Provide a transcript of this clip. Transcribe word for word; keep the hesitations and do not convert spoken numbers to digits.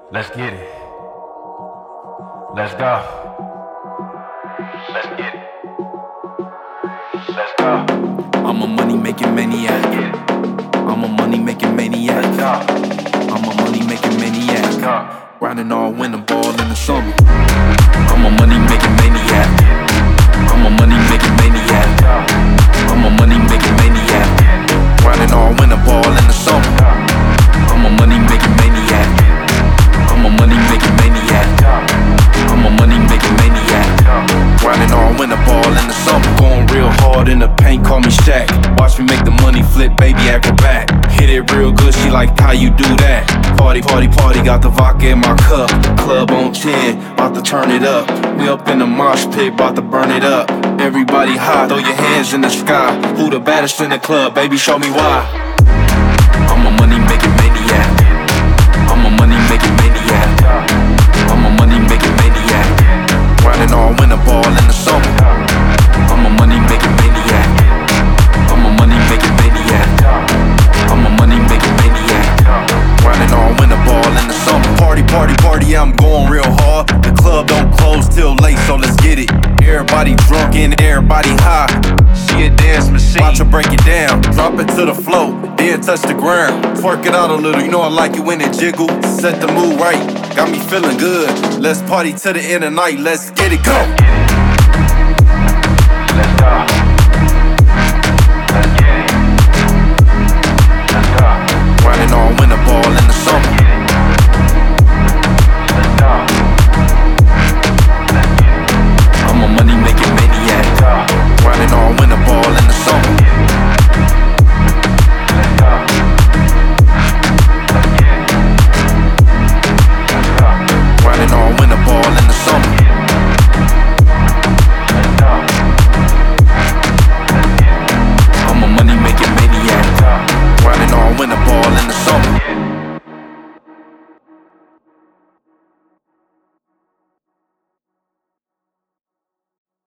Let's get it. Let's go. Let's get it. Let's go. I'm a money making maniac. I'm a money making maniac. I'm a money making maniac. Grinding all winter, ball in the summer. I'm a money making maniac. I'm a money making maniac. I'm a money making maniac. Grinding all winter, ball in the summer. I'm a money making maniac. I'm a money making maniac. I'm a money making maniac. Grinding all winter, ball in the summer. Going real hard in the paint, call me Shaq. Watch me make the money flip, baby acrobat. Hit it real good, she like how you do that. Party, party, party, got the vodka in my cup. Club on ten, about to turn it up. We up in the mosh pit, about to burn it up. Everybody high, throw your hands in the sky. Who the baddest in the club, baby, show me why. I'm a money making maniac. I'm a money making maniac. I'm a money making maniac. Grinding all winter, ball in the summer. I'm a money making maniac. I'm a money making maniac. I'm a money making maniac. Grinding all winter, ball in the summer. Party, party, party, I'm going real hard. The club don't close till late, so let's get it. Everybody drunk and everybody high. She a dance machine, watch her break it down. Drop it to the floor, then touch the ground. Twerk it out a little, you know I like it when it jiggle. Set the mood right, got me feeling good. Let's party to the end of the night, let's get it, go. Let's go. Let's get it. Let's go. Riding all winter, ball